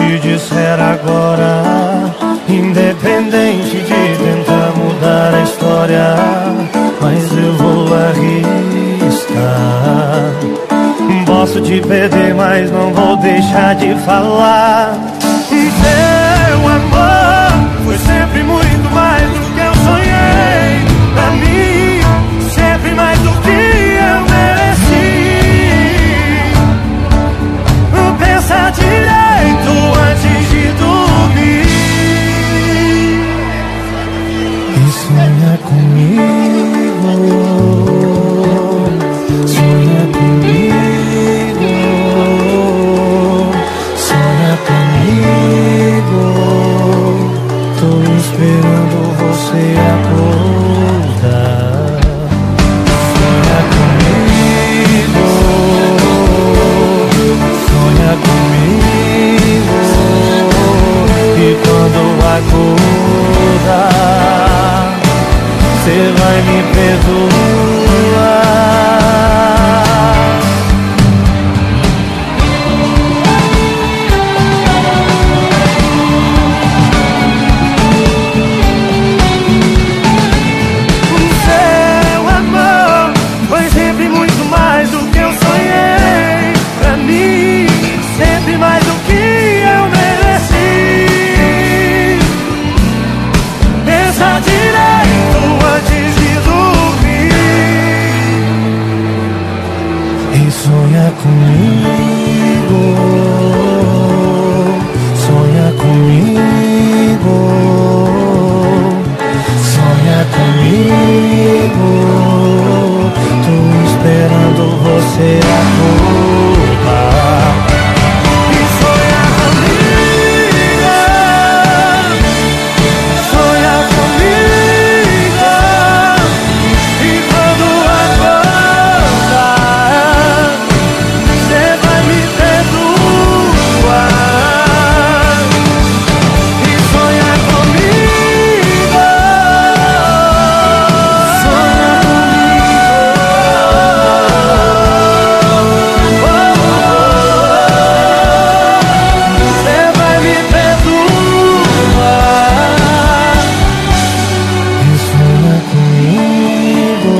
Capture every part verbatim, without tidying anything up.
te disser agora, independente de tentar mudar a história, mas eu vou arriscar. Posso te perder, mas não vou deixar de falar. Seu amor foi sempre muito mais do que eu sonhei. Pra mim, sempre mais do que eu mereci. Pensa direito antes de dormir e sonha comigo. Sonha comigo. Sonha comigo. Tô esperando você acordar. Sonha comigo. Sonha comigo. E quando acordar, cê vai me perdoar. Seu amor foi sempre muito mais do que eu sonhei. Pra mim, sempre mais do que eu mereci. Pensa direito antes de dormir e sonha comigo. Sonha comigo. Sonha comigo. Tô esperando você acordar. E sonha comigo. Sonha comigo. E quando acordar, cê vai me perdoar. E sonha comigo. Sonha comigo. Cê vai me perdoar. E sonha comigo.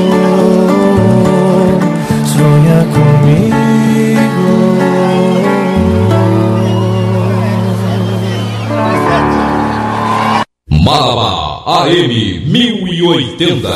Sonha comigo. Marabá A M mil e oitenta.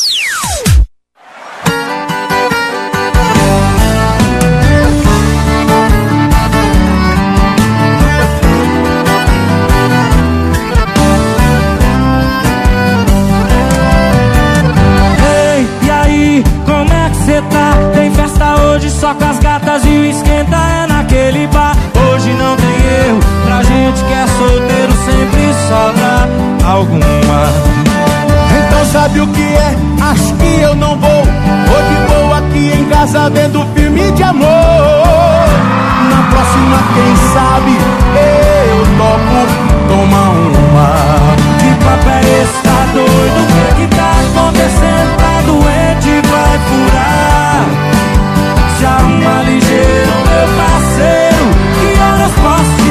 Ei, e aí, como é que cê tá? Tem festa hoje só com as gatas e o esquenta é naquele bar. Hoje não tem erro, pra gente que é solteiro sempre sobra alguma. Então sabe o que é? Acho que eu não vou. Hoje vou aqui em casa vendo filme de amor. Na próxima, quem sabe, eu topo tomar uma. Que papo é esse, tá doido? O que que tá acontecendo? Tá doente, vai furar. Se arruma ligeiro, meu parceiro, que horas posso te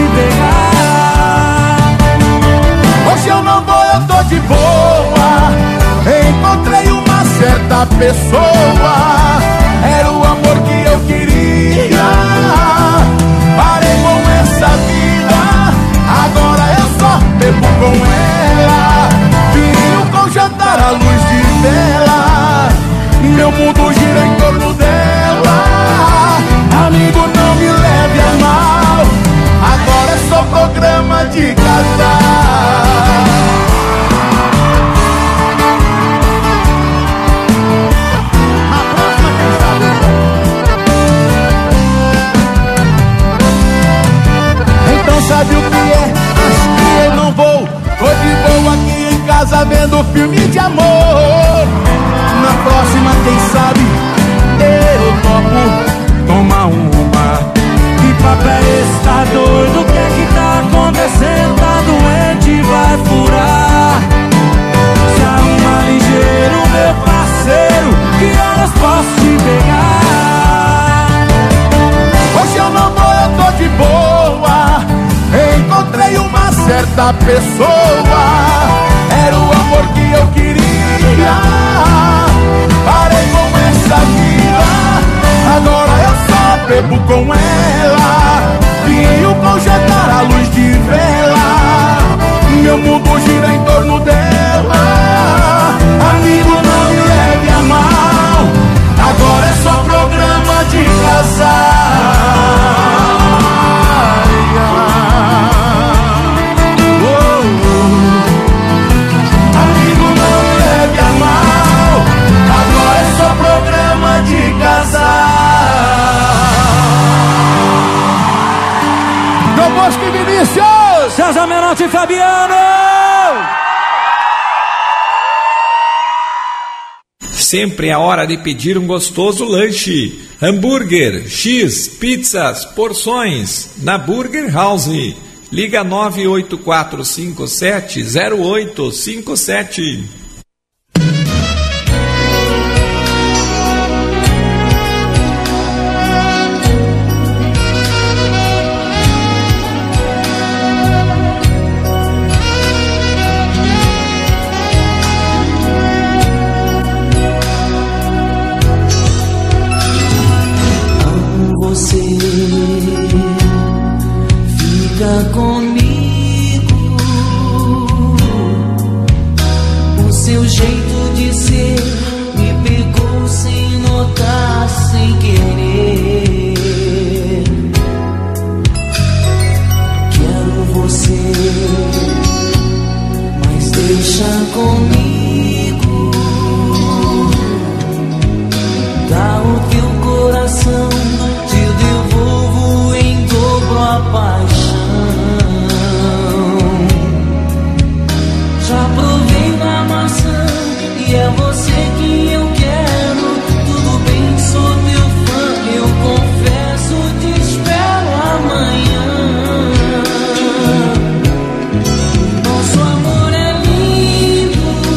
pegar? Hoje eu não vou, eu tô de boa. Encontrei uma certa pessoa. Era o amor que eu queria. Parei com essa vida. Agora eu só bebo com ela. Vinho com jantar à luz de vela. Meu mundo gira em torno dela. Amigo, não me leve a mal. Agora é só programa de casal. Então sabe o que é? Acho que eu não vou. Tô de boa aqui em casa vendo filme de amor. Na próxima, quem sabe, eu topo tomar uma. Que papo é esse, tá doido? O que é que tá acontecendo? Tá doente, vai furar. Se arruma ligeiro, meu parceiro, que horas posso te pegar? Hoje eu não vou, eu tô de boa. Encontrei certa pessoa. Era o amor que eu queria. Parei com essa vida, agora eu só bebo com ela. Vinho projetar a luz de vela, meu mundo gira em torno dela. Amigo, não me leve a mal, agora é só programa de casar. Oh, oh. Amigo, não me leve a mal, agora é só programa de casar. Dom Bosco e Vinícius, César Menotti e Fabiano. Sempre é hora de pedir um gostoso lanche. Hambúrguer, X, pizzas, porções, na Burger House. Liga nove oito quatro cinco sete zero oito cinco sete. Comigo, o seu jeito de ser me pegou sem notar, sem querer. Quero você, mas deixa comigo. Dá o teu coração, te devolvo em dobro a paixão. É você que eu quero, tudo bem, sou teu fã, eu confesso, te espero amanhã. Nosso amor é lindo,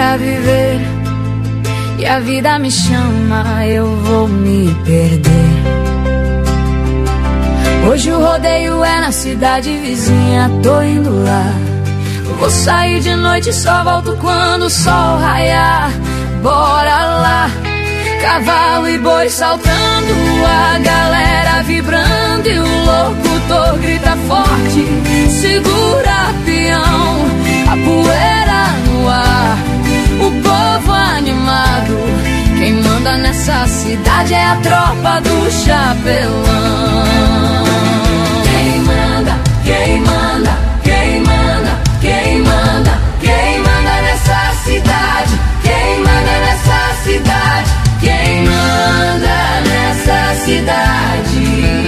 pra viver. E a vida me chama, eu vou me perder. Hoje o rodeio é na cidade vizinha, tô indo lá. Vou sair de noite, só volto quando o sol raiar. Bora lá, cavalo e boi saltando, a galera vibrando e o locutor grita forte: segura, peão, a poeira no ar, o povo animado. Quem manda nessa cidade é a tropa do chapelão. Quem manda, quem manda, quem manda, quem manda, quem manda nessa cidade, quem manda nessa cidade, quem manda nessa cidade.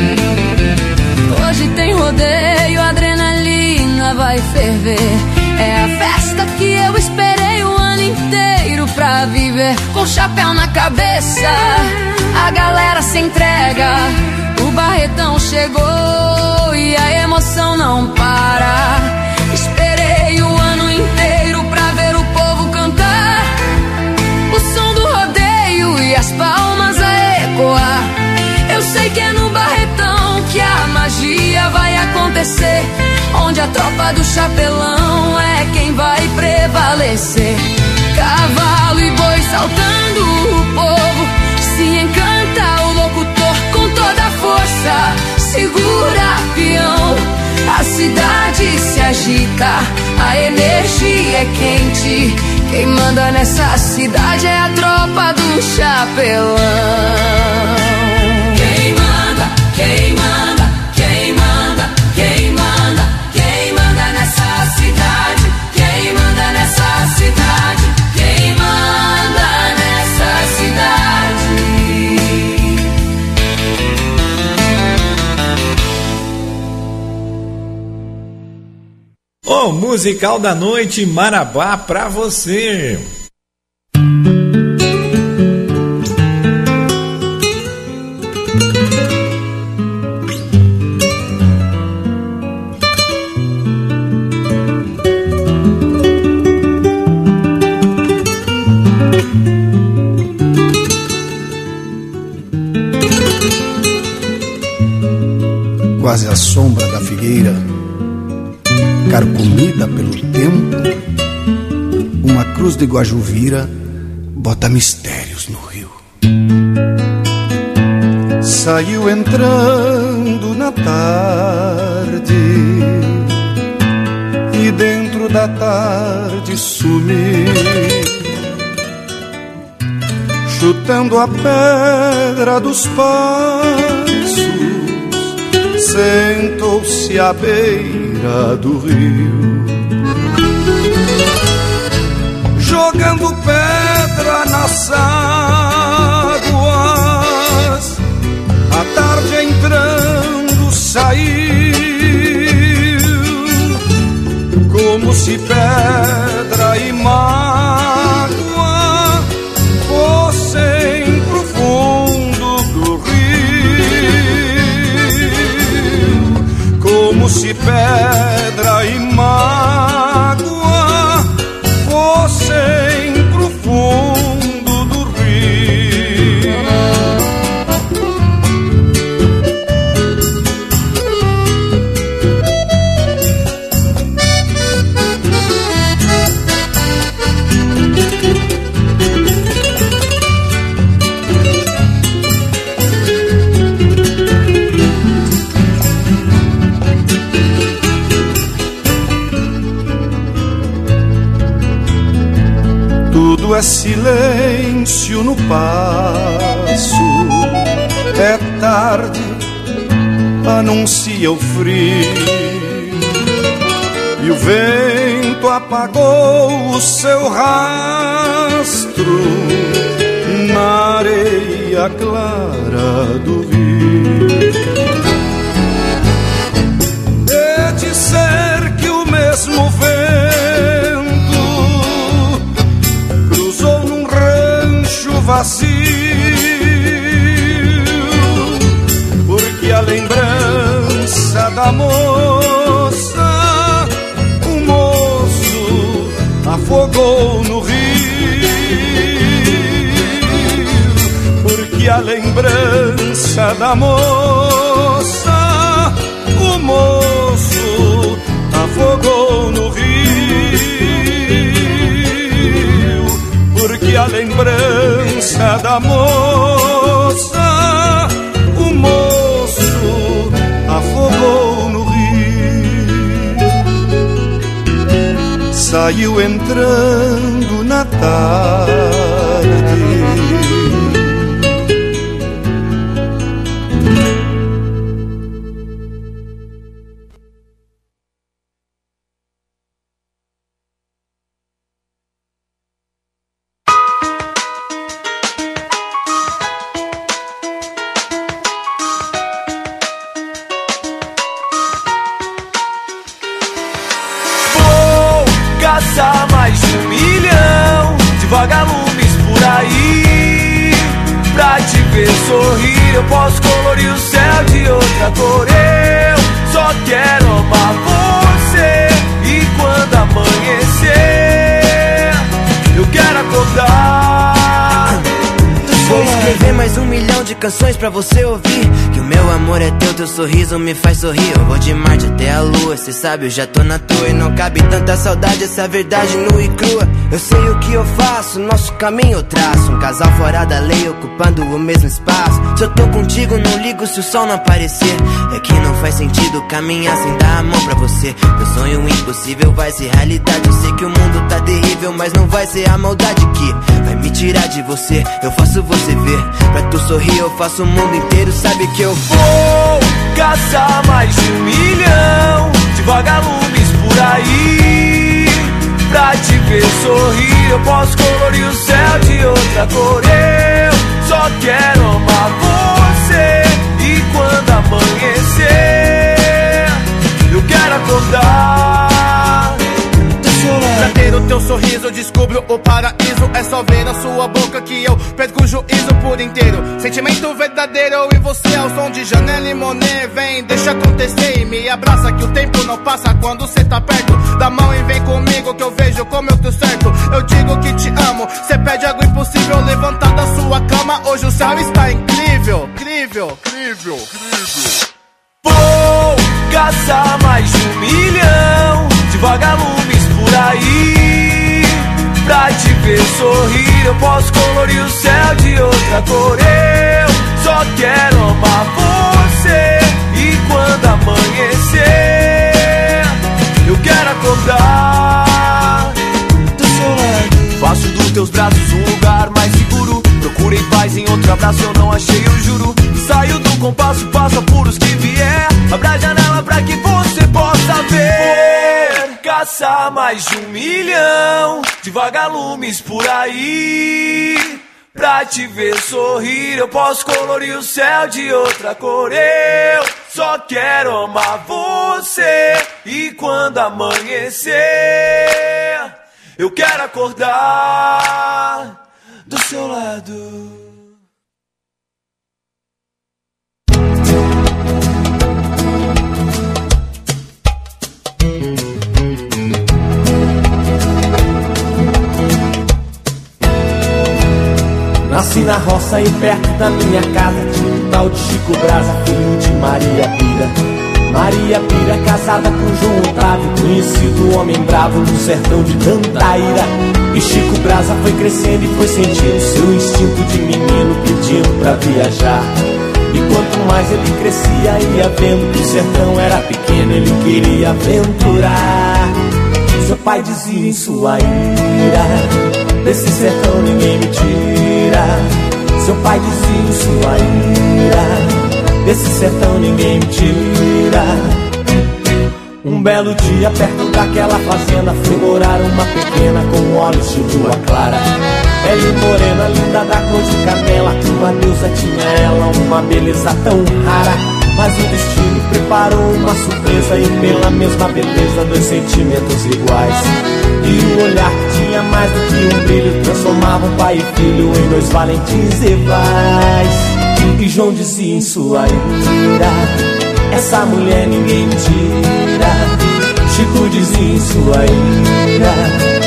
Hoje tem rodeio, a adrenalina vai ferver. É a festa que eu esperei o ano inteiro pra viver. Com chapéu na cabeça, a galera se entrega. O Barretão chegou e a emoção não para. Esperei o ano inteiro pra ver o povo cantar, o som do rodeio e as palmas a ecoar. Eu sei que é no Barretão que a magia vai acontecer, onde a tropa do chapelão é quem vai prevalecer. Cavalo e boi saltando, o povo se encanta, o locutor com toda a força segura, peão. A cidade se agita, a energia é quente. Quem manda nessa cidade é a tropa do chapelão. Quem manda, quem manda, quem manda, quem manda, quem manda nessa cidade, quem manda nessa cidade, quem manda nessa cidade. O musical da noite Marabá pra você. Quase a sombra da figueira, carcomida pelo tempo, uma cruz de Guajuvira bota mistérios no rio. Saiu entrando na tarde e dentro da tarde sumiu, chutando a pedra dos passos, sentou-se à beira do rio, jogando pedra nas águas. A tarde entrando saiu, como se pedra e mágoa fossem pro fundo do rio, como se pedra e mágoa fossem pro fundo do rio. Tudo é silêncio no passo, é tarde, anuncia o frio, e o vento apagou o seu rastro na areia clara do rio. É dizer que o mesmo vento vazio, porque a lembrança da moça o moço afogou no rio. porque a lembrança da moça, o moço afogou no rio, porque a lembrança da moça, o moço afogou no rio. Saiu entrando na tarde, mais de um milhão de vagalumes por aí, pra te ver sorrir. Eu posso colorir o céu de outra cor, eu só quero amar você. E quando amanhecer, eu quero acordar. Vou escrever mais um milhão de canções pra você ouvir, que o meu amor é teu, teu sorriso me faz sorrir. Eu vou de Marte até a lua, cê sabe, eu já tô na tua. E não cabe tanta saudade, essa verdade nua e crua. Eu sei o que eu faço, nosso caminho eu traço. Um casal fora da lei, ocupando o mesmo espaço. Se eu tô contigo, não ligo se o sol não aparecer. É que não faz sentido caminhar sem dar a mão pra você. Meu sonho impossível vai ser realidade. Eu sei que o mundo tá terrível, mas não vai ser a maldade que vai me tirar de você. Eu faço você ver, pra tu sorrir eu faço o mundo inteiro. Sabe que eu vou caçar mais de um milhão de vagalumes por aí, pra te ver sorrir. Eu posso colorir o céu de outra cor, eu só quero amar você. E quando amanhecer, eu quero acordar. Pra ter o teu sorriso eu descubro o paraíso. É só ver na sua boca que eu perco o juízo por inteiro. Sentimento verdadeiro, eu e você ao som de Janelle e Monet. Vem, deixa acontecer e me abraça, que o tempo não passa quando cê tá perto. Dá mão e vem comigo que eu vejo como eu tô certo. Eu digo que te amo, cê pede algo impossível. Levantar da sua cama, hoje o céu está incrível. Incrível, incrível, incrível. Vou caçar mais de um milhão de vagalumes por aí, pra te ver sorrir. Eu posso colorir o céu de outra cor, eu só quero amar você. E quando amanhecer, eu quero acordar do seu lado. Faço dos teus braços um lugar mais seguro. Procurei paz em outro abraço, eu não achei, eu juro. Saio do compasso, passo apuros que vier. Abra a janela pra que você possa ver. Caçar mais de um milhão de vagalumes por aí, pra te ver sorrir. Eu posso colorir o céu de outra cor, eu só quero amar você. E quando amanhecer, eu quero acordar do seu lado. Nasci na roça e perto da minha casa tinha um tal de Chico Brasa, filho de Maria Pira. Maria Pira casada com João Otávio, conhecido homem bravo no sertão de Tantaíra. E Chico Brasa foi crescendo e foi sentindo seu instinto de menino pedindo pra viajar. E quanto mais ele crescia, ia vendo que o sertão era pequeno, ele queria aventurar. Seu pai dizia em sua ira: desse sertão ninguém me tira. Seu pai dizia em sua ira: desse sertão ninguém me tira. Um belo dia perto daquela fazenda foi morar uma pequena com olhos de lua clara. Ela e morena, linda da cor de canela, uma deusa tinha ela, uma beleza tão rara. Mas o destino preparou uma surpresa e pela mesma beleza dois sentimentos iguais. E o olhar que tinha mais do que um brilho transformava um pai e filho em dois valentes rivais. E João dizia em sua ira: essa mulher ninguém me tira. Chico dizia em sua ira: essa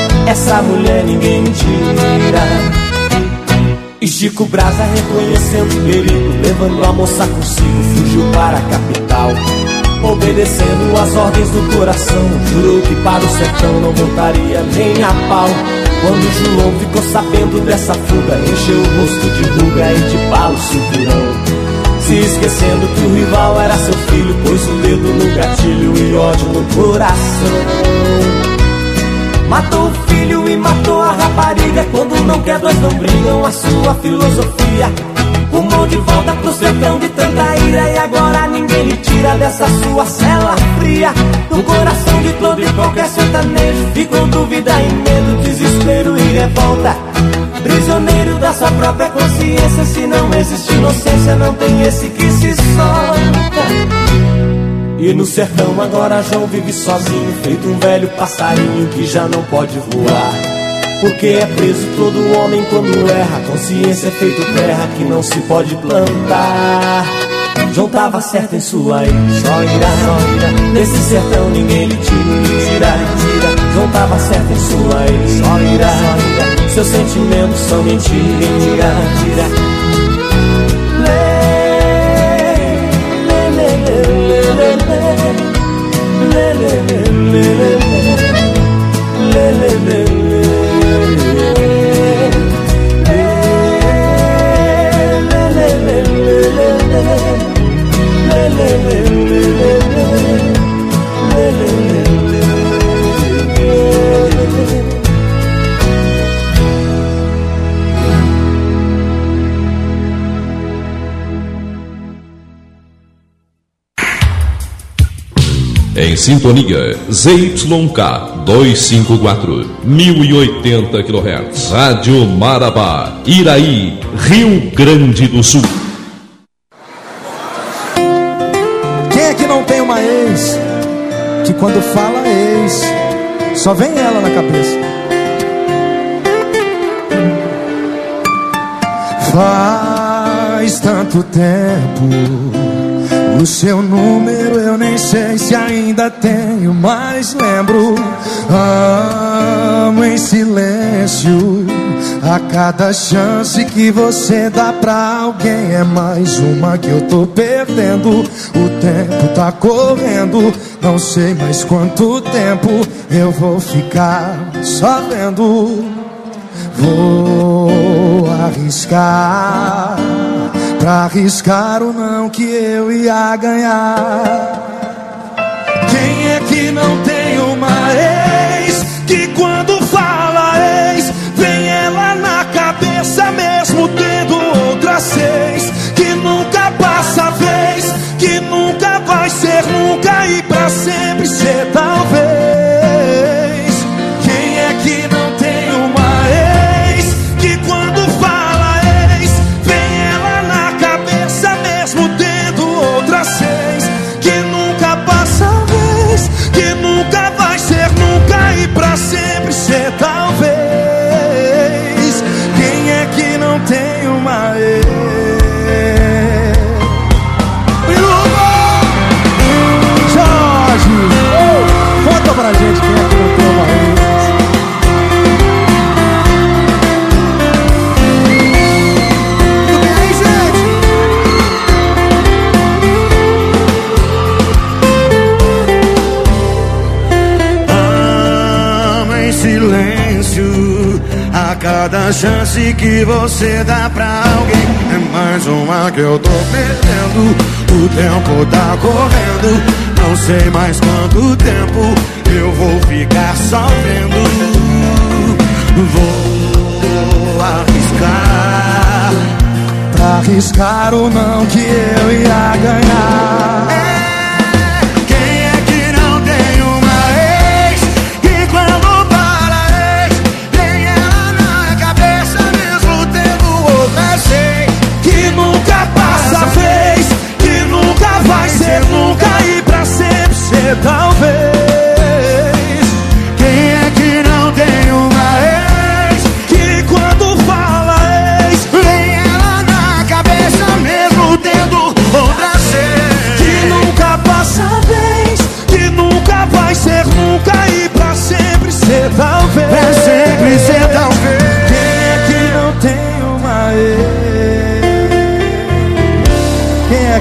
dessa mulher ninguém me tira. E Chico Brasa, reconhecendo o perigo, levando a moça consigo, fugiu para a capital. Obedecendo as ordens do coração, jurou que para o sertão não voltaria nem a pau. Quando João ficou sabendo dessa fuga, encheu o rosto de ruga e de bala o cinturão, se esquecendo que o rival era seu filho, pôs o dedo no gatilho e ódio no coração. Matou o filho e matou a rapariga, quando não quer dois não brigam, a sua filosofia. Rumou de volta pro sertão de tanta ira, e agora ninguém lhe tira dessa sua cela fria. No coração de todo e qualquer sertanejo ficou dúvida e medo, desespero e revolta. Prisioneiro da sua própria consciência, se não existe inocência, não tem esse que se solta. E no sertão agora João vive sozinho, feito um velho passarinho que já não pode voar. Porque é preso todo homem quando erra, consciência é feito terra que não se pode plantar. João tava certo em sua ira, só irá, só irá. Nesse sertão ninguém lhe tira, tira. João tava certo em sua ira, só irá, só irá. Seus sentimentos são mentira, tira. Em sintonia, Z Y K duzentos e cinquenta e quatro, mil e oitenta quilohertz, Rádio Marabá, Iraí, Rio Grande do Sul. Quem é que não tem uma ex que quando fala ex só vem ela na cabeça? Faz tanto tempo, o seu número eu nem sei se ainda tenho, mas lembro. Amo em silêncio, a cada chance que você dá pra alguém é mais uma que eu tô perdendo. O tempo tá correndo, não sei mais quanto tempo eu vou ficar só vendo. Vou arriscar, pra arriscar o não que eu ia ganhar. Quem é que não tem uma ex que quando fala ex vem ela na cabeça mesmo tendo outras seis? Que nunca passa a vez, que nunca vai ser nunca e pra sempre ser talvez. Quem é que não tem uma ex que quando fala ex vem ela na cabeça mesmo tendo outras seis? Que nunca passa a vez, que nunca vai ser nunca e pra sempre ser talvez. Quem é que não tem uma ex? Jorge, conta pra gente quem é que não tem uma ex. Silêncio, a cada chance que você dá pra alguém é mais uma que eu tô perdendo. O tempo tá correndo, não sei mais quanto tempo eu vou ficar só vendo. Vou arriscar, pra arriscar o não que eu ia ganhar. Nunca e pra sempre ser talvez. Quem é que não tem uma ex que quando fala ex vem ela na cabeça mesmo tendo outra seis? Que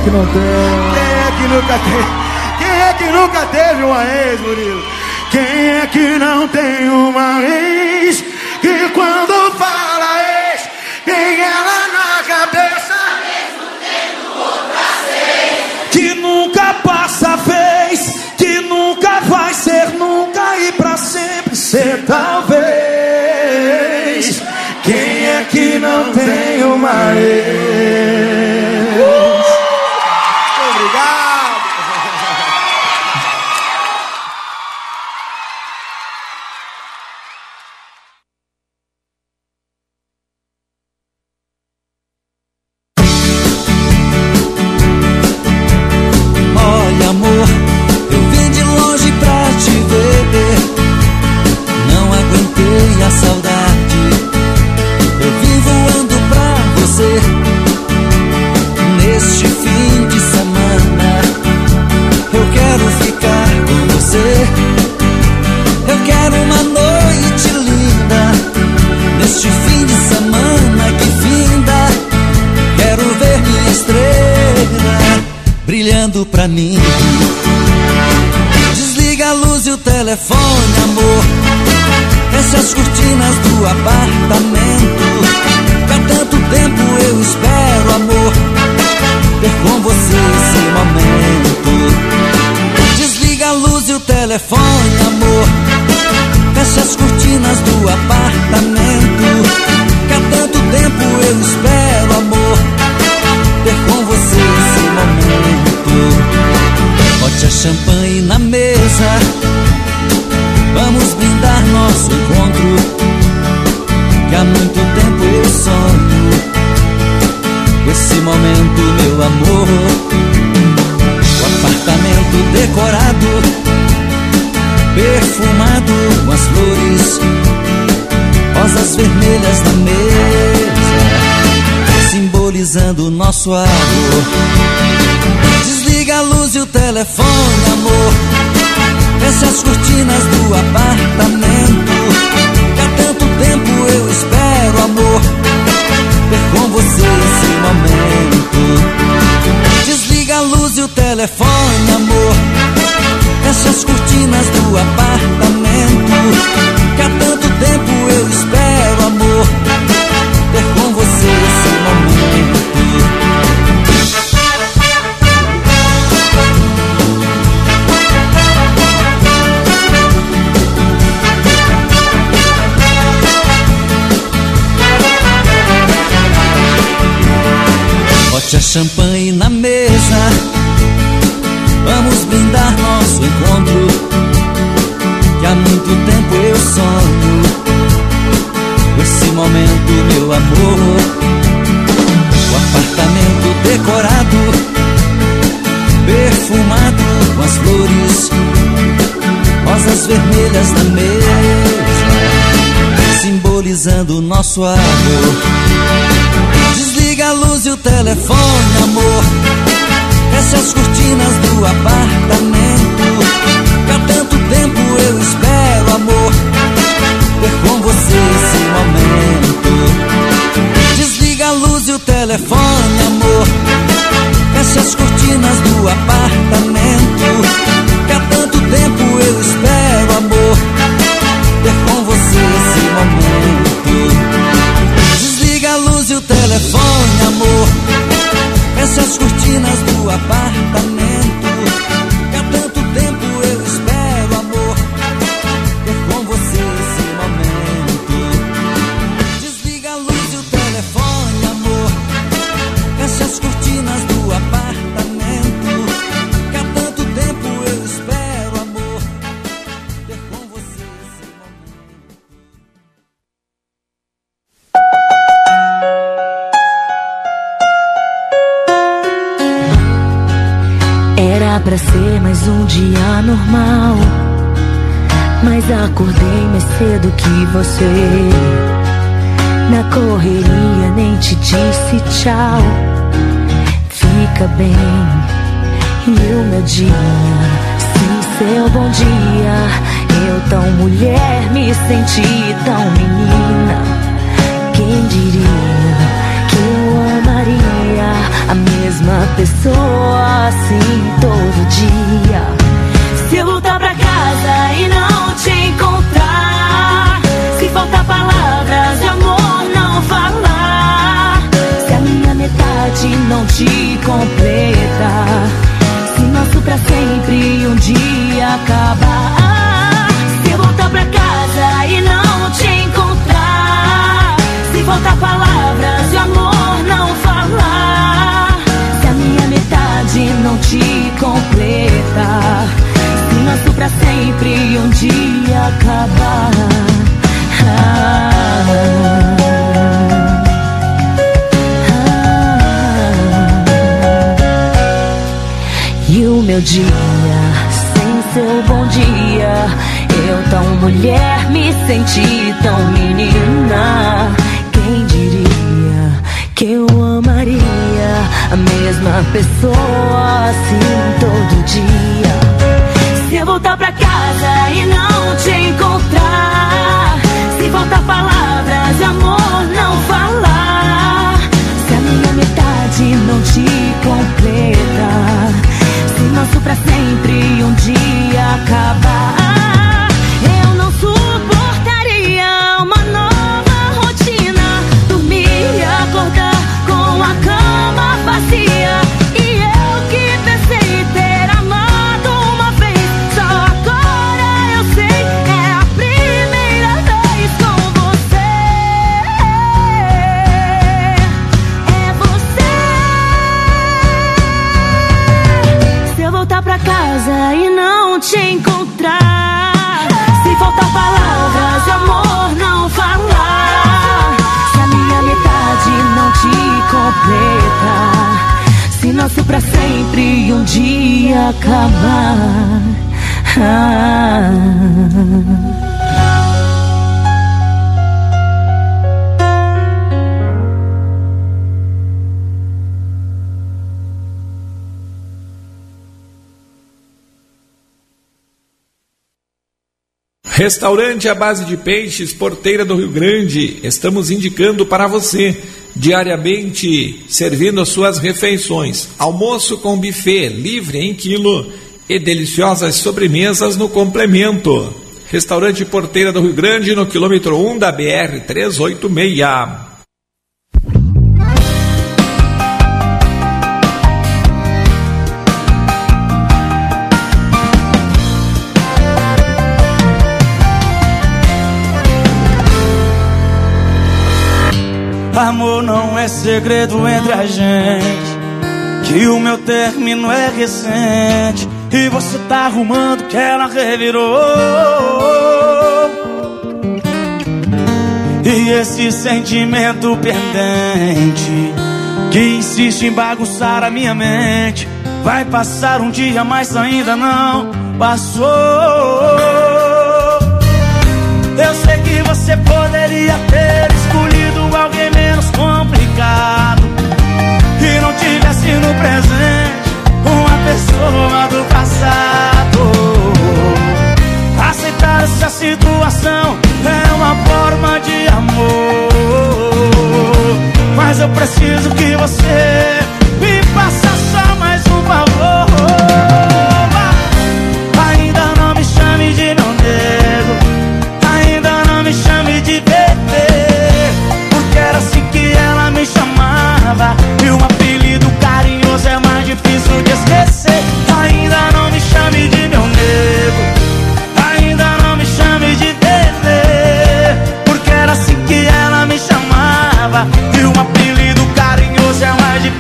que não tem? Quem é que nunca teve? Quem é que nunca teve uma ex, Murilo? Quem é que não tem uma ex que quando fala ex tem ela na cabeça, mesmo tendo outra seis? Que nunca passa vez, que nunca vai ser nunca e pra sempre ser talvez. Quem é que não tem uma ex? Obrigado. Olha, amor, eu vim de longe pra te ver. Não aguentei a saudade. Eu vim voando pra você. Neste fim de semana eu quero ficar com você. Eu quero uma noite linda. Neste fim de semana que finda, quero ver minha estrela brilhando pra mim. Desliga a luz e o telefone, amor. Fecha as cortinas do apartamento. Há tanto tempo eu espero, amor, ter com você esse momento. Desliga a luz e o telefone, amor. Fecha as cortinas do apartamento. Há tanto tempo eu espero, amor, ter com você esse momento. Bote a champanhe na mesa, vamos brindar nosso encontro, que há muito tempo eu sonho com esse momento, meu amor. O apartamento decorado, perfumado com as flores, rosas vermelhas na mesa, simbolizando o nosso amor. Desliga a luz e o telefone, amor. Fecha as cortinas do apartamento. Há tanto tempo eu espero, amor, ter com você esse momento. Desliga a luz e o telefone, amor. Fecha as cortinas do apartamento. Há tanto tempo eu espero, amor, ter com você esse momento. Bote a champanhe na mesa, vamos brindar nosso encontro, que há muito tempo eu sonho com esse momento, meu amor. O apartamento decorado, perfumado com as flores, rosas vermelhas na mesa, simbolizando o nosso amor. Desliga a luz e o telefone, amor. Fecha as cortinas do apartamento. Há tanto tempo eu espero, amor, ter com você esse momento. Desliga a luz e o telefone, amor. Fecha as cortinas do apartamento. Há tanto tempo eu espero, amor, ter com você esse momento. Desliga a luz e o telefone, amor. Fecha as cortinas do apartamento. Há tanto tempo eu espero, amor, ter com você esse momento. Desliga a luz e o telefone, amor. Fecha as cortinas do apartamento. Há tanto tempo eu espero, amor, ter com você esse momento. Era pra ser mais um dia normal, mas acordei mais cedo que você. Na correria nem te disse tchau. Fica bem, e o meu dia, sim, seu bom dia. Eu tão mulher, me senti tão menina. Quem diria que eu amaria a mesma mesma pessoa assim todo dia. Se eu voltar pra casa e não te encontrar, se faltar palavras de amor não falar, se a minha metade não te completa, se nosso pra sempre um dia acabar. Se eu voltar pra casa e não te encontrar, se faltar palavras de amor não falar, se a minha metade não te completa, se nosso pra sempre um dia acabar. Ah, ah, e o meu dia sem seu bom dia, eu tão mulher me senti tão menina. Quem diria que eu amaria a mesma pessoa assim todo dia? Se eu voltar pra casa e não te encontrar, se faltar palavras de amor não falar, se a minha metade não te completa, se nosso pra sempre um dia acabar, eu não suportaria uma nova rotina, dormir e acordar com a cama vazia. E eu que pensei ter amado uma vez, só agora eu sei, é a primeira vez com você. É você. Se eu voltar pra casa e não te encontrar, se faltar palavras de amor não falar, se a minha metade não te completa, se nosso pra sempre um dia acabar. Ah. Restaurante à base de peixes, Porteira do Rio Grande. Estamos indicando para você, diariamente, servindo as suas refeições. Almoço com buffet, livre em quilo, e deliciosas sobremesas no complemento. Restaurante Porteira do Rio Grande, no quilômetro um da B R trezentos e oitenta e seis. Amor não é segredo entre a gente, que o meu término é recente, e você tá arrumando que ela revirou. E esse sentimento pendente que insiste em bagunçar a minha mente, vai passar um dia, mas ainda não passou. Eu sei que você poderia ter escolhido alguém menos complicado, que não tivesse no presente uma pessoa do passado. Aceitar essa situação é uma forma de amor, mas eu preciso que você me faça só mais um favor. Ainda não me chame de meu nego, ainda não me chame de bebê, porque era assim que ela me chamava, e um apelido carinhoso é mais difícil de esquecer. Ainda não me chame de meu nego, ainda não me chame de bebê, porque era assim que ela me chamava, e um apelido carinhoso é mais difícil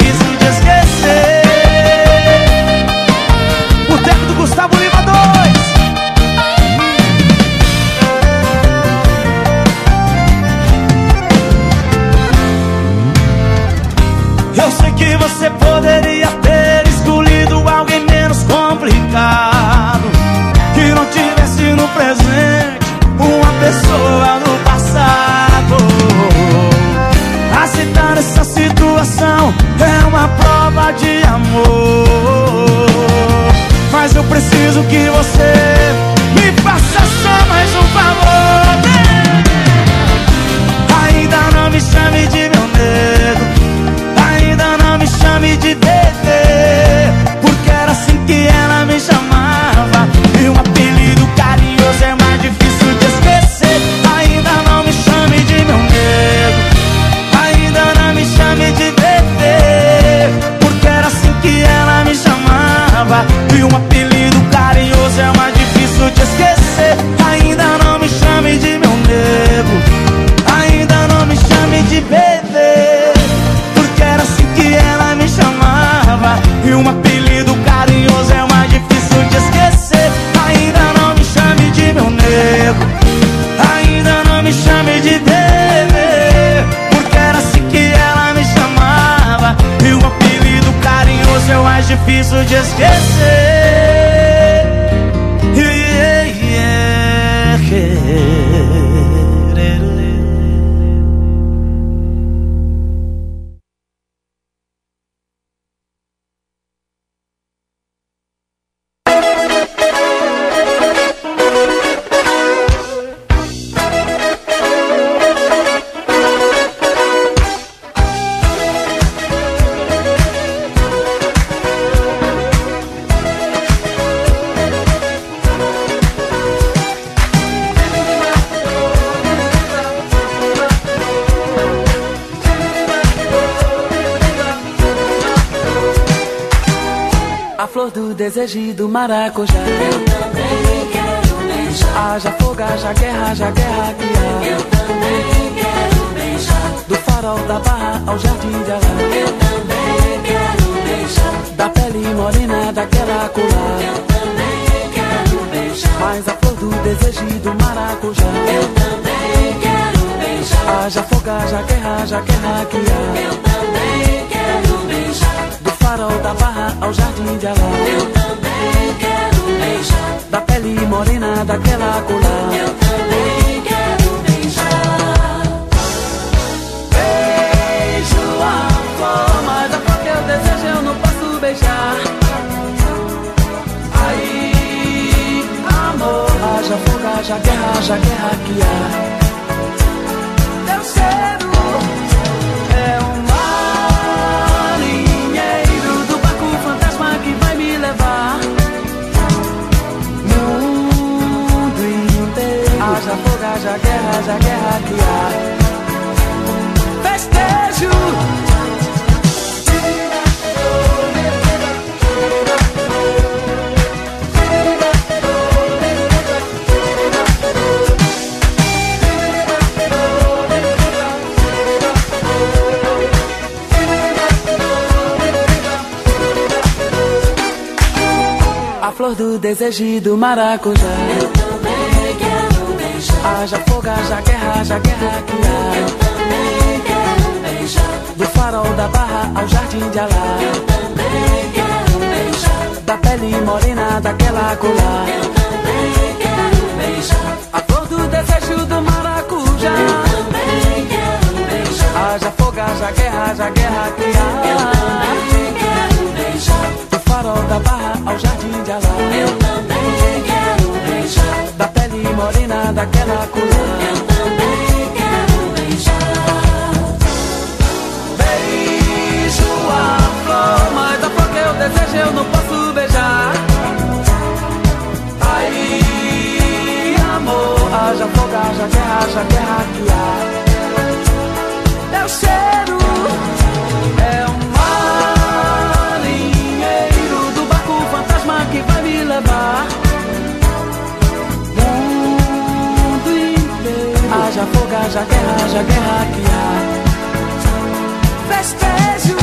de beber, porque era assim que ela me chamava. E o apelido carinhoso é o mais difícil de esquecer. Yeah, yeah, yeah. Desejo do maracujá. Eu também quero beijar. Haja fogo, haja guerra, haja guerra que há. Eu também quero beijar. Do farol da Barra ao Jardim de Alá. Eu também quero beijar. Da pele morena daquela colar. Eu também quero beijar. Mas a flor do desejo do maracujá. Eu também quero beijar. Haja fogo, haja guerra, haja guerra que há. Eu também quero beijar. Do farol da Barra ao Jardim de Alá. Eu também quero beijar. Da pele morena daquela colar. Eu também quero beijar. Beijo a flor, mas a flor que eu desejo eu não posso beijar. Aí, amor, haja fogo, haja guerra, haja guerra que há. Teu cheiro é um marinheiro do barco fantasma que vai me levar. Mundo inteiro, haja fogo, haja guerra, haja guerra que há. Festejo. A flor do desejo do maracujá. Eu também quero beijar. Haja fogo, haja guerra, haja guerra que há. Eu também quero beijar. Do farol da Barra ao Jardim de Alá. Eu também quero beijar. Da pele morena daquela colar. Eu também quero beijar. A flor do desejo do maracujá. Eu também quero beijar. Haja fogo, haja guerra, haja guerra que há. Eu também quero beijar. Do farol da Barra ao Jardim de Alá. Eu também quero beijar. Da pele morena daquela colar. Eu também quero beijar. Beijo a flor, mas a flor que eu desejo eu não posso beijar. Aí, amor, haja fogo, haja guerra, haja guerra que há. Teu cheiro é um marinheiro do barco fantasma que vai me levar. Mundo inteiro, haja fogo, haja guerra, haja guerra que há. Festejo.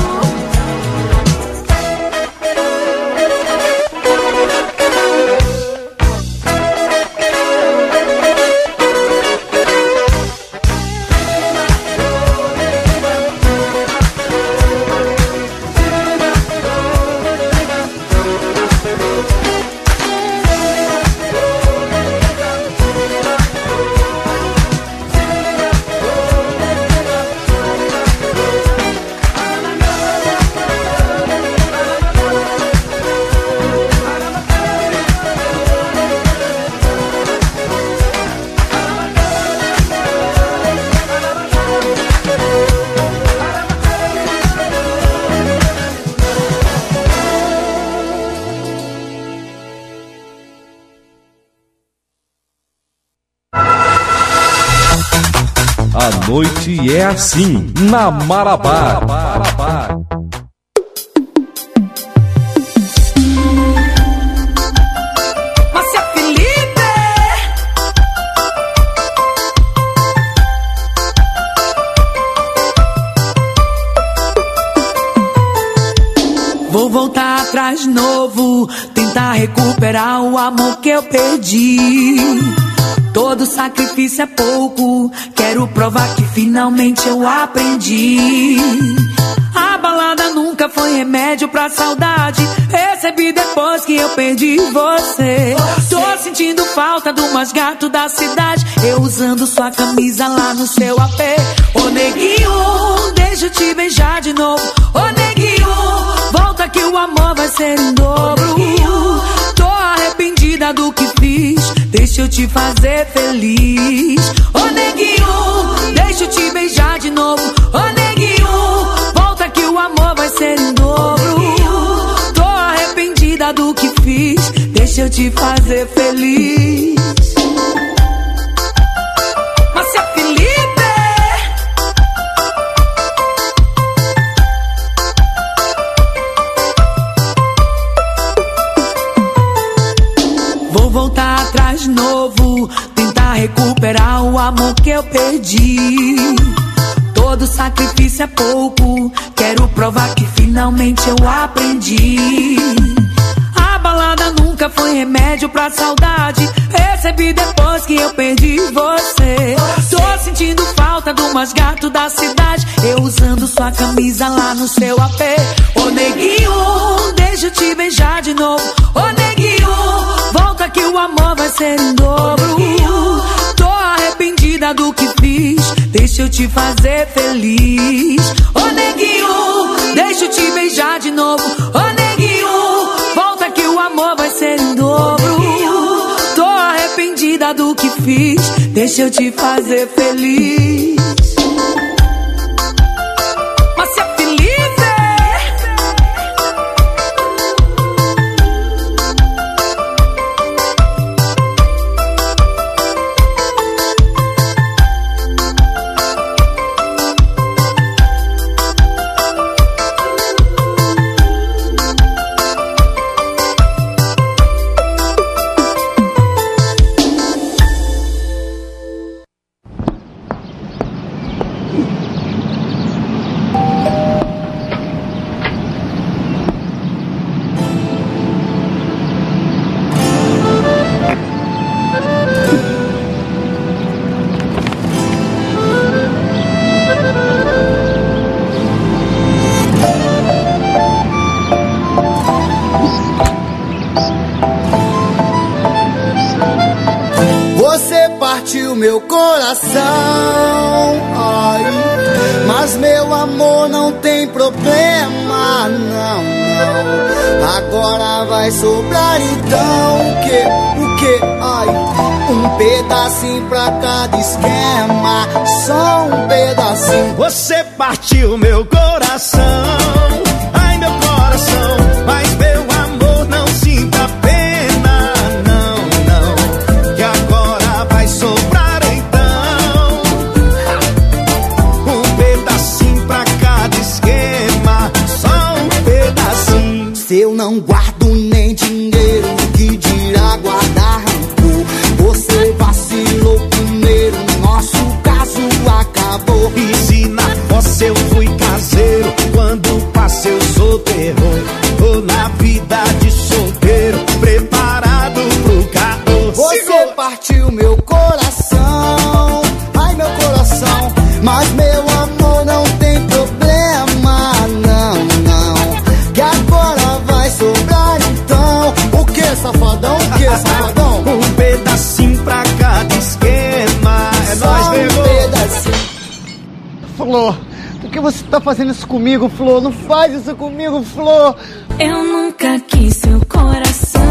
A noite é assim, na Marabá. Márcia Felipe. Vou voltar atrás de novo, tentar recuperar o amor que eu perdi. Todo sacrifício é pouco. Quero provar que finalmente eu aprendi. A balada nunca foi remédio pra saudade. Recebi depois que eu perdi você. Tô sentindo falta do mais gato da cidade. Eu usando sua camisa lá no seu A P. Ô neguinho, deixa eu te beijar de novo. Ô neguinho, volta que o amor vai ser em dobro. Tô arrependida do que fiz. Deixa eu te fazer feliz. Ô neguinho, deixa eu te beijar de novo. Ô neguinho, volta que o amor vai ser em dobro. Tô arrependida do que fiz. Deixa eu te fazer feliz. Márcia Felipe. Vou voltar atrás de novo, tentar recuperar o amor que eu perdi. Todo sacrifício é pouco. Quero provar que finalmente eu aprendi. A balada nunca foi remédio pra saudade. Recebi depois que eu perdi você. Tô sentindo falta do mais gato da cidade. Eu usando sua camisa lá no seu A P. Ô neguinho, deixa eu te beijar de novo. Ô neguinho, volta que o amor vai ser em dobro. Tô arrependida do que fiz. Deixa eu te fazer feliz. Ô neguinho, deixa eu te beijar de novo. Ô neguinho, volta que o amor vai ser em dobro. Tô arrependida do que fiz. Deixa eu te fazer feliz. Márcia Felipe. Meu coração, ai, mas meu amor não tem problema, não, não. Agora vai sobrar então o que, o que, ai, um pedacinho pra cada esquema, só um pedacinho. Você partiu meu coração, ai meu coração, mas meu amor não sinta pena, não, não, que agora vai sobrar. Eu não guardo nem dinheiro, que dirá guardar rancor. Você vacilou primeiro, nosso caso acabou. E se na fossa eu fui caseiro, quando passei eu sou terror. Tô na vida de solteiro, preparado pro calor. Você partiu meu coração, ai meu coração, mas meu amor não tem problema, não, não, que agora vai sobrar então. O que, safadão? O que, safadão? Um pedacinho pra cada esquema. É nóis, um pedacinho. Flor, por que você tá fazendo isso comigo, Flor? Não faz isso comigo, Flor. Eu nunca quis seu coração.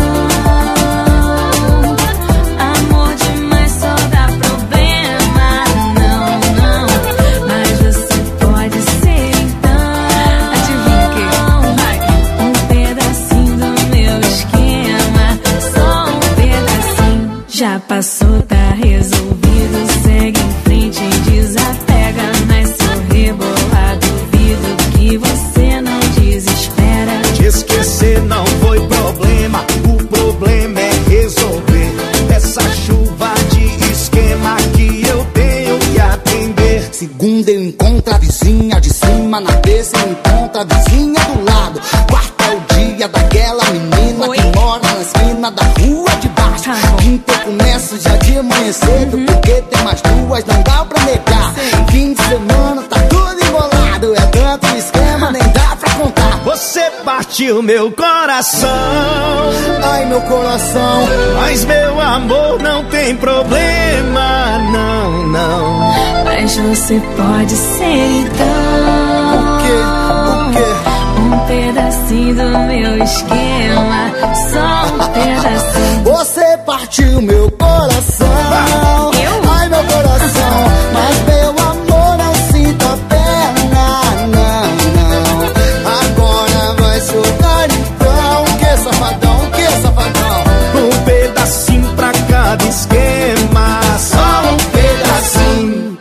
Amor demais só dá problema. Não, não, mas você pode ser então. Adivinha o que? Um pedacinho do meu esquema, só um pedacinho. Já passou, tá resolvido. Segue em frente e desapega. Mas sou rebolado, duvido que você não desespera. Te esquecer não foi problema, o problema é resolver essa chuva de esquema que eu tenho que atender. Segunda eu encontro a vizinha de cima, na terça eu encontro a vizinha do lado. Quarta é o dia daquela menina Oi? que mora na esquina da rua de baixo. Quinta eu começo já de de manhã cedo, porque tem mais duas, não dá pra negar. Fim de semana tá tudo embolado, é tanto esquema, nem dá pra contar. Você partiu meu coração, ai meu coração, mas meu amor não tem problema, não, não. Mas você pode ser então o quê? O quê? Um pedacinho do meu esquema, só um pedacinho. Você partiu meu coração, eu? Ai meu coração, mas meu amor não sinta pena, não, não. Agora vai soltar então, que safadão, que safadão. Um pedacinho pra cada esquema, só um pedacinho.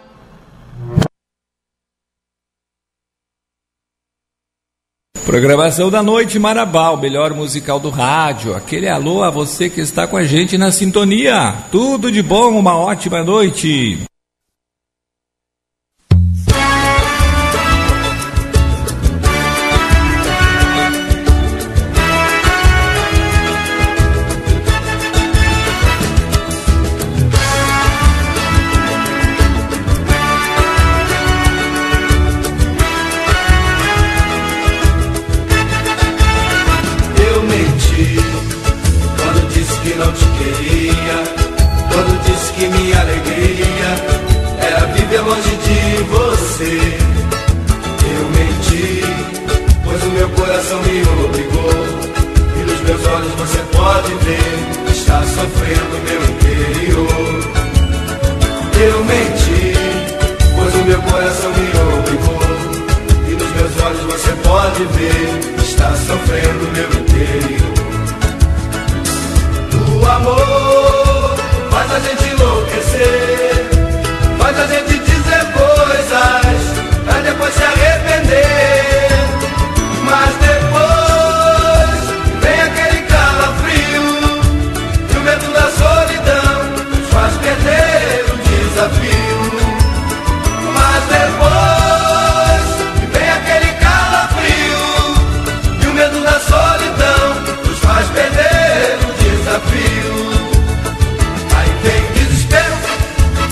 Programação da noite Marabá, o melhor musical do rádio. Aquele alô a você que está com a gente na sintonia. Tudo de bom, uma ótima noite. Não te queria, quando disse que minha alegria era viver longe de você. Eu menti, pois o meu coração me obrigou, e nos meus olhos você pode ver, está sofrendo meu interior. Eu menti, pois o meu coração me obrigou, e nos meus olhos você pode ver, está sofrendo meu interior. O amor faz a gente enlouquecer, faz a gente dizer coisas pra depois se arrepender. Mas depois vem aquele calafrio, e o medo da solidão nos faz perder o desafio. Mas depois vem aquele calafrio, e o medo da solidão nos faz perder o desafio. Aí tem desespero,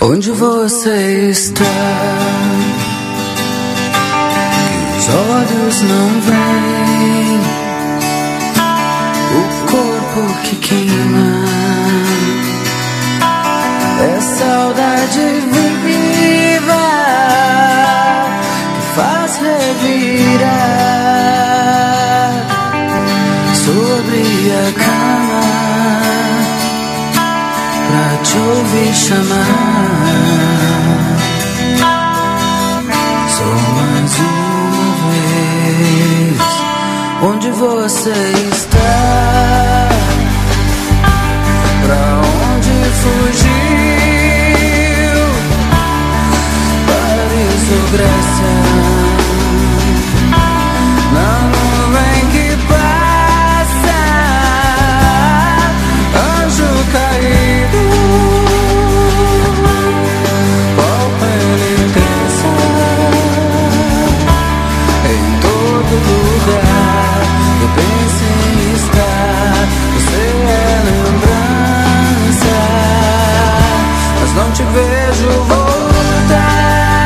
Onde você está? Que os olhos não veem, o corpo que queima, é saudade viva que faz revirar sobre a cama pra te ouvir chamar. Só mais uma vez. Onde você está? Pra onde fugiu? Paris ou Grécia? Na nuvem que passa, anjo caído, qual penitência? Em todo lugar eu penso em estar. Você é lembrança, mas não te vejo voltar.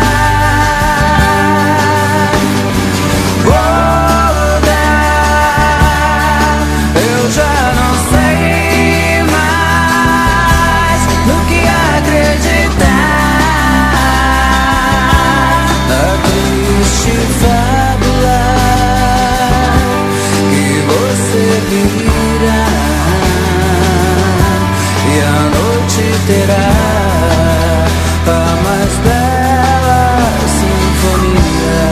Terá a mais bela sinfonia.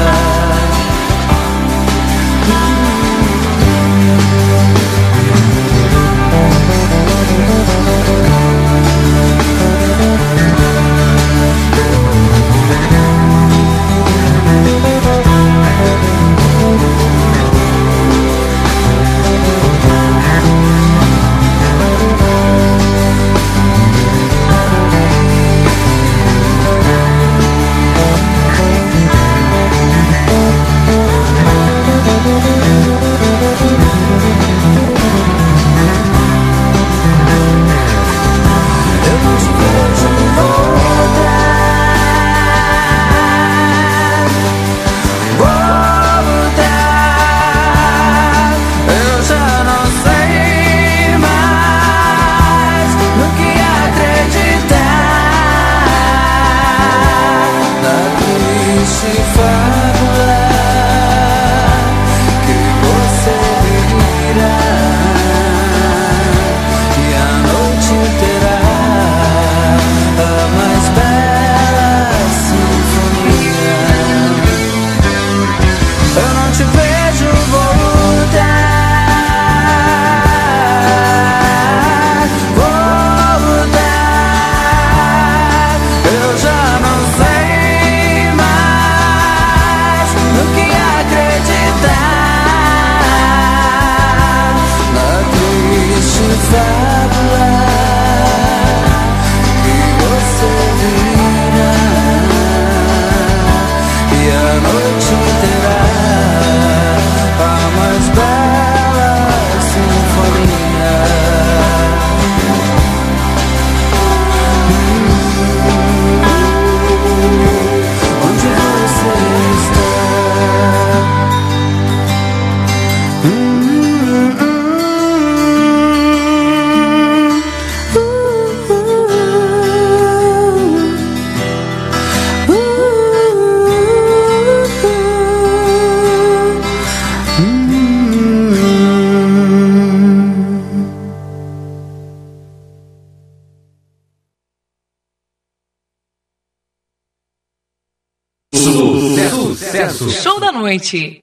Sucesso. Show da noite.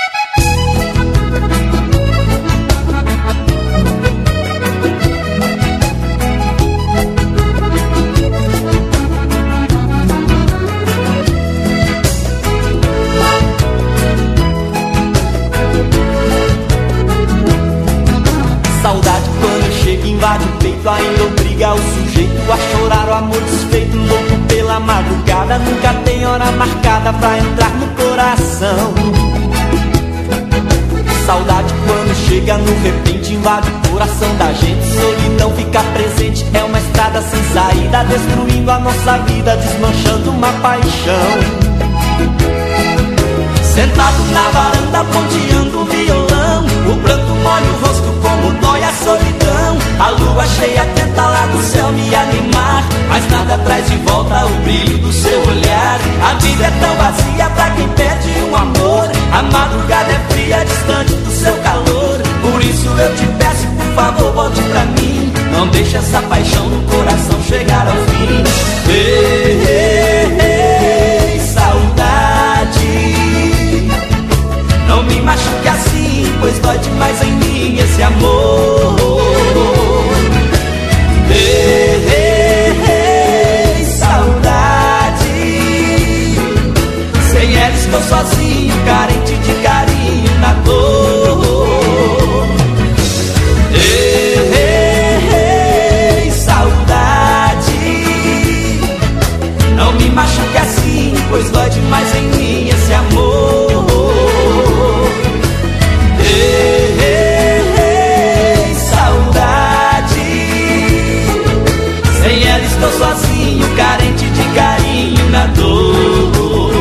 Saudade quando chega, invade o peito, ainda obriga o sujeito a chorar o amor desfeito, louco pela madrugada. Nunca tem hora marcada pra entrar no coração. Saudade quando chega no repente invade o coração da gente. Solidão fica presente, é uma estrada sem saída, destruindo a nossa vida, desmanchando uma paixão. Sentado na varanda, ponteando o violão, o pranto molha o rosto como dói a solidão. A lua cheia tenta lá do céu me animar, mas nada traz de volta o brilho do seu olhar. A vida é tão vazia pra quem perde um amor, a madrugada é fria, distante do seu calor. Por isso eu te peço, por favor, volte pra mim, não deixe essa paixão no coração chegar ao fim. Ei, ei, ei, saudade, não me machuque assim, pois dói demais em mim esse amor. Ei, ei, ei, saudade, sem ela estou sozinho, carente de carinho na dor. Ei, ei, ei, saudade, não me machuque assim, pois dói demais em mim esse amor. Ei, ei, ei, saudade, sem ela estou sozinho, carente de carinho na dor.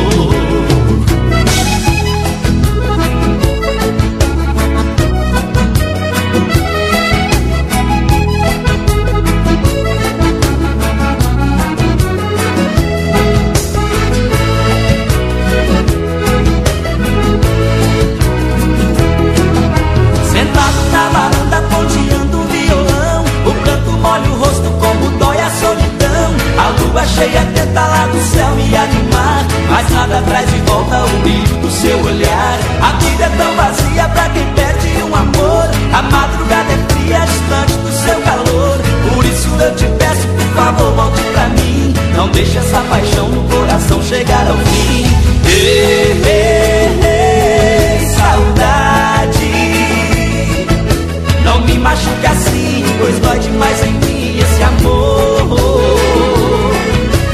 Cheia tenta lá do céu me animar, mas nada traz de volta o brilho do seu olhar. A vida é tão vazia pra quem perde um amor, a madrugada é fria, distante do seu calor. Por isso eu te peço, por favor, volte pra mim, não deixe essa paixão no coração chegar ao fim.